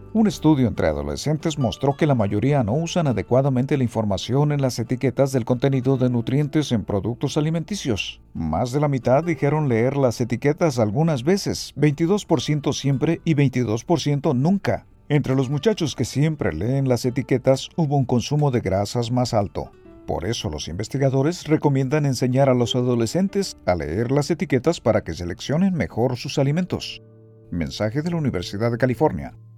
Un estudio entre adolescentes mostró que la mayoría no usan adecuadamente la información en las etiquetas del contenido de nutrientes en productos alimenticios. Más de la mitad dijeron leer las etiquetas algunas veces, 22% siempre y 22% nunca. Entre los muchachos que siempre leen las etiquetas hubo un consumo de grasas más alto. Por eso los investigadores recomiendan enseñar a los adolescentes a leer las etiquetas para que seleccionen mejor sus alimentos. Mensaje de la Universidad de California.